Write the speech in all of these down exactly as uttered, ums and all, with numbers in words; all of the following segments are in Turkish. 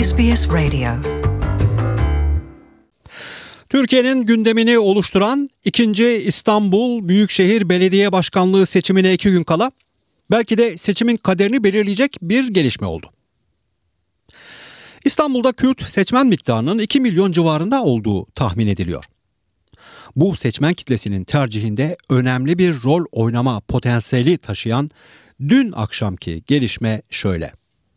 S B S Radio. Türkiye'nin gündemini oluşturan ikinci İstanbul Büyükşehir Belediye Başkanlığı seçimine iki gün kala belki de seçimin kaderini belirleyecek bir gelişme oldu. İstanbul'da Kürt seçmen miktarının iki milyon civarında olduğu tahmin ediliyor. Bu seçmen kitlesinin tercihinde önemli bir rol oynama potansiyeli taşıyan dün akşamki gelişme şöyle.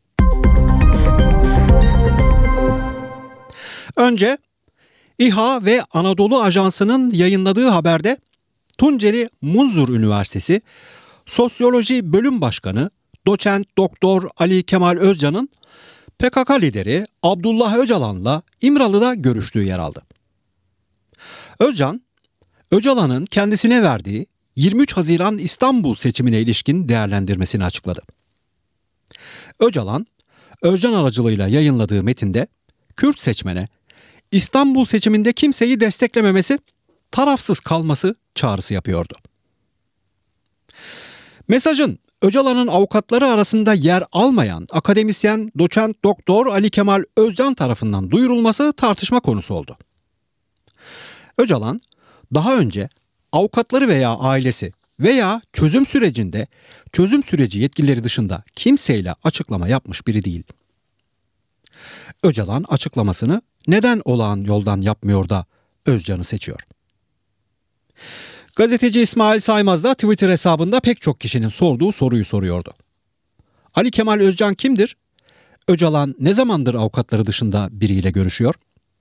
Önce İHA ve Anadolu Ajansı'nın yayınladığı haberde Tunceli Munzur Üniversitesi Sosyoloji Bölüm Başkanı Doçent Doktor Ali Kemal Özcan'ın P K K lideri Abdullah Öcalan'la İmralı'da görüştüğü yer aldı. Özcan, Öcalan'ın kendisine verdiği yirmi üç Haziran İstanbul seçimine ilişkin değerlendirmesini açıkladı. Öcalan, Özcan aracılığıyla yayınladığı metinde Kürt seçmene İstanbul seçiminde kimseyi desteklememesi, tarafsız kalması çağrısı yapıyordu. Mesajın Öcalan'ın avukatları arasında yer almayan akademisyen Doçent Doktor Ali Kemal Özcan tarafından duyurulması tartışma konusu oldu. Öcalan, daha önce avukatları veya ailesi veya çözüm sürecinde çözüm süreci yetkilileri dışında kimseyle açıklama yapmış biri değil. Öcalan açıklamasını neden olağan yoldan yapmıyor da Özcan'ı seçiyor? Gazeteci İsmail Saymaz da Twitter hesabında pek çok kişinin sorduğu soruyu soruyordu. Ali Kemal Özcan kimdir? Öcalan ne zamandır avukatları dışında biriyle görüşüyor?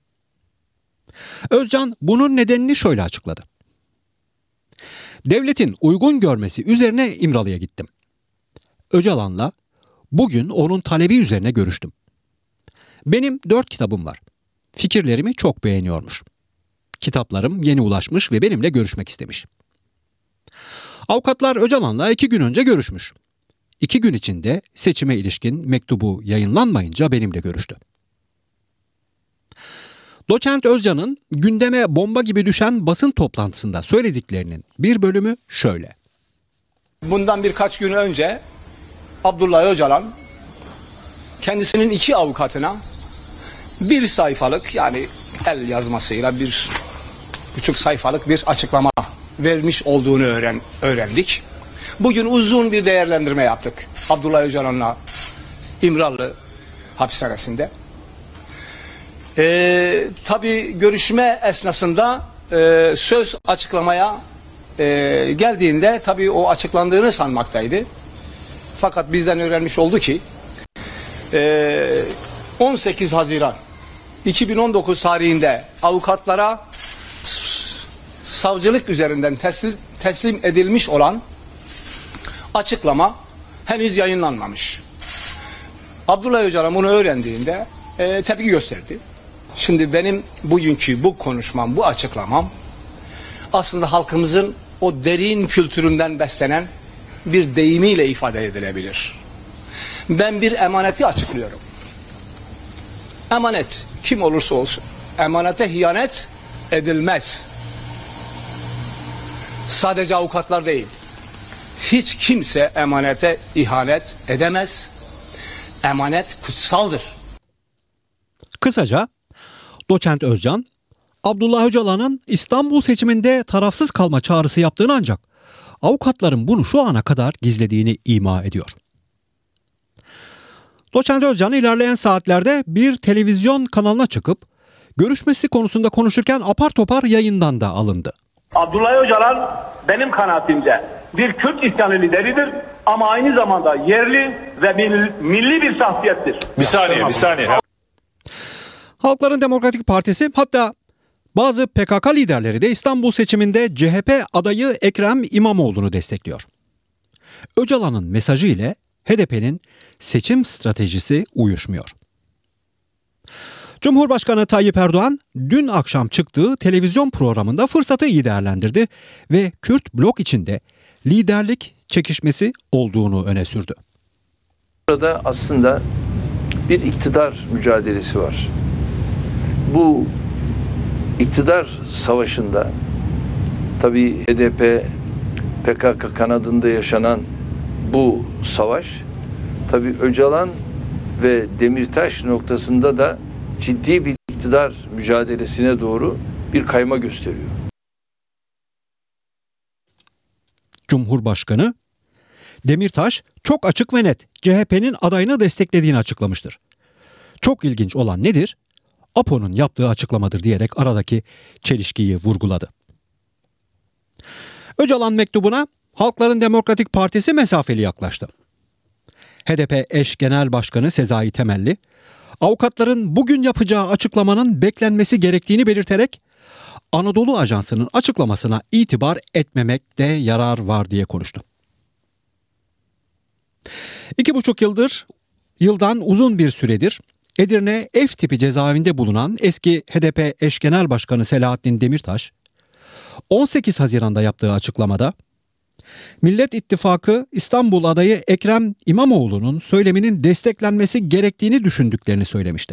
Özcan bunun nedenini şöyle açıkladı. Devletin uygun görmesi üzerine İmralı'ya gittim. Öcalan'la bugün onun talebi üzerine görüştüm. Benim dört kitabım var. Fikirlerimi çok beğeniyormuş. Kitaplarım yeni ulaşmış ve benimle görüşmek istemiş. Avukatlar Öcalan'la iki gün önce görüşmüş. İki gün içinde seçime ilişkin mektubu yayınlanmayınca benimle görüştü. Doçent Özcan'ın gündeme bomba gibi düşen basın toplantısında söylediklerinin bir bölümü şöyle. Bundan birkaç gün önce Abdullah Öcalan kendisinin iki avukatına bir sayfalık, yani el yazmasıyla bir buçuk sayfalık bir açıklama vermiş olduğunu öğren, öğrendik. Bugün uzun bir değerlendirme yaptık Abdullah Öcalan'la İmralı hapishanesinde. Ee, tabii görüşme esnasında e, söz açıklamaya e, geldiğinde tabii o açıklandığını sanmaktaydı. Fakat bizden öğrenmiş oldu ki e, on sekiz Haziran iki bin on dokuz tarihinde avukatlara savcılık üzerinden teslim, teslim edilmiş olan açıklama henüz yayınlanmamış. Abdullah Öcalan bunu öğrendiğinde e, tepki gösterdi. Şimdi benim bugünkü bu konuşmam, bu açıklamam aslında halkımızın o derin kültüründen beslenen bir deyimiyle ifade edilebilir. Ben bir emaneti açıklıyorum. Emanet kim olursa olsun emanete hıyanet edilmez. Sadece avukatlar değil. Hiç kimse emanete ihanet edemez. Emanet kutsaldır. Kısaca Doçent Özcan, Abdullah Öcalan'ın İstanbul seçiminde tarafsız kalma çağrısı yaptığını ancak avukatların bunu şu ana kadar gizlediğini ima ediyor. Doçent Özcan ilerleyen saatlerde bir televizyon kanalına çıkıp görüşmesi konusunda konuşurken apar topar yayından da alındı. Abdullah Öcalan benim kanaatimce bir Kürt isyanı lideridir ama aynı zamanda yerli ve milli bir şahsiyettir. Bir saniye, bir saniye. Halkların Demokratik Partisi, hatta bazı P K K liderleri de İstanbul seçiminde C H P adayı Ekrem İmamoğlu'nu destekliyor. Öcalan'ın mesajı ile H D P'nin seçim stratejisi uyuşmuyor. Cumhurbaşkanı Tayyip Erdoğan dün akşam çıktığı televizyon programında fırsatı iyi değerlendirdi ve Kürt blok içinde liderlik çekişmesi olduğunu öne sürdü. Burada aslında bir iktidar mücadelesi var. Bu iktidar savaşında tabii H D P P K K kanadında yaşanan bu savaş tabii Öcalan ve Demirtaş noktasında da ciddi bir iktidar mücadelesine doğru bir kayma gösteriyor. Cumhurbaşkanı Demirtaş çok açık ve net C H P'nin adayını desteklediğini açıklamıştır. Çok ilginç olan nedir? APO'nun yaptığı açıklamadır diyerek aradaki çelişkiyi vurguladı. Öcalan mektubuna Halkların Demokratik Partisi mesafeli yaklaştı. H D P eş genel başkanı Sezai Temelli, avukatların bugün yapacağı açıklamanın beklenmesi gerektiğini belirterek Anadolu Ajansı'nın açıklamasına itibar etmemekte yarar var diye konuştu. İki buçuk yıldır, yıldan uzun bir süredir Edirne F tipi cezaevinde bulunan eski H D P eş genel başkanı Selahattin Demirtaş, on sekiz Haziran'da yaptığı açıklamada Millet İttifakı İstanbul adayı Ekrem İmamoğlu'nun söyleminin desteklenmesi gerektiğini düşündüklerini söylemişti.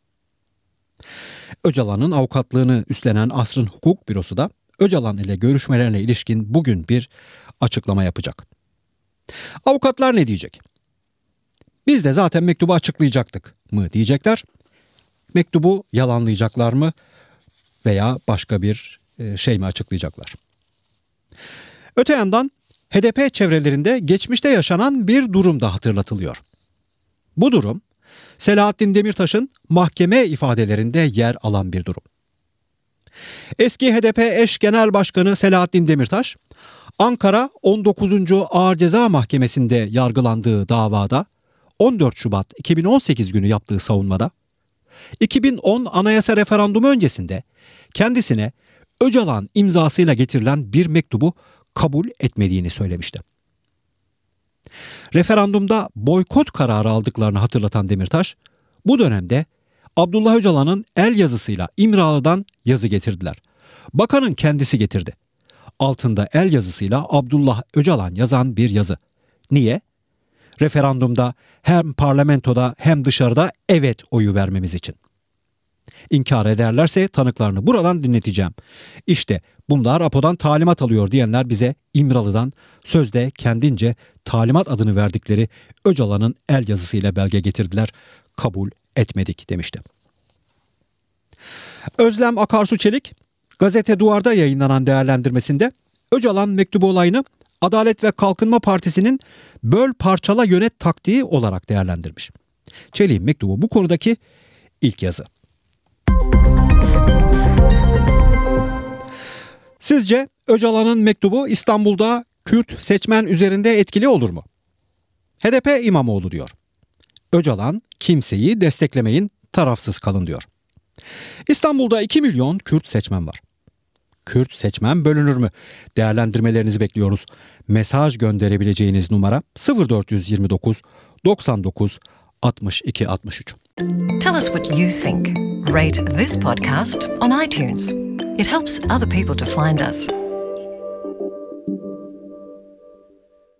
Öcalan'ın avukatlığını üstlenen Asrın Hukuk Bürosu da Öcalan ile görüşmelerine ilişkin bugün bir açıklama yapacak. Avukatlar ne diyecek? Biz de zaten mektubu açıklayacaktık mı diyecekler. Mektubu yalanlayacaklar mı veya başka bir şey mi açıklayacaklar? Öte yandan H D P çevrelerinde geçmişte yaşanan bir durum da hatırlatılıyor. Bu durum Selahattin Demirtaş'ın mahkeme ifadelerinde yer alan bir durum. Eski H D P eş genel başkanı Selahattin Demirtaş, Ankara on dokuzuncu Ağır Ceza Mahkemesi'nde yargılandığı davada on dört Şubat iki bin on sekiz günü yaptığı savunmada, iki bin on anayasa referandumu öncesinde kendisine Öcalan imzasıyla getirilen bir mektubu kabul etmediğini söylemişti. Referandumda boykot kararı aldıklarını hatırlatan Demirtaş, bu dönemde Abdullah Öcalan'ın el yazısıyla İmralı'dan yazı getirdiler. Bakanın kendisi getirdi. Altında el yazısıyla Abdullah Öcalan yazan bir yazı. Niye? Referandumda hem parlamentoda hem dışarıda evet oyu vermemiz için. İnkar ederlerse tanıklarını buradan dinleteceğim. İşte bunlar APO'dan talimat alıyor diyenler bize İmralı'dan sözde kendince talimat adını verdikleri Öcalan'ın el yazısıyla belge getirdiler. Kabul etmedik demişti. Özlem Akarsu Çelik Gazete Duvar'da yayınlanan değerlendirmesinde Öcalan mektubu olayını Adalet ve Kalkınma Partisi'nin böl parçala yönet taktiği olarak değerlendirmiş. Çelik'in mektubu bu konudaki ilk yazı. Sizce Öcalan'ın mektubu İstanbul'da Kürt seçmen üzerinde etkili olur mu? H D P İmamoğlu diyor. Öcalan kimseyi desteklemeyin, tarafsız kalın diyor. İstanbul'da iki milyon Kürt seçmen var. Kürt seçmen bölünür mü? Değerlendirmelerinizi bekliyoruz. Mesaj gönderebileceğiniz numara sıfır dört yüz yirmi dokuz doksan dokuz altmış iki altmış üç. Tell us what you think. Rate this podcast on iTunes. It helps other people to find us.